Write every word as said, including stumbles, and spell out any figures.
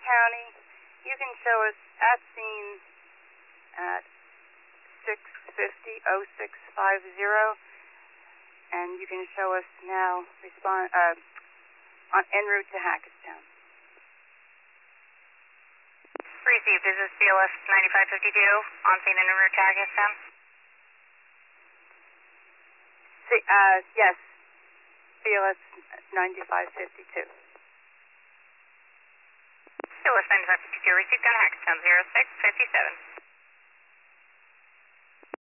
County. You can show us at scene at six fifty oh six five zero, and you can show us now respond uh, on en route to Hackettstown. Received. Is this B L S ninety-five fifty-two on scene en route to Hackettstown? See, uh, yes, B L S ninety-five fifty-two. B L S ninety-five fifty-two, received on Hackettstown, zero six fifty-seven.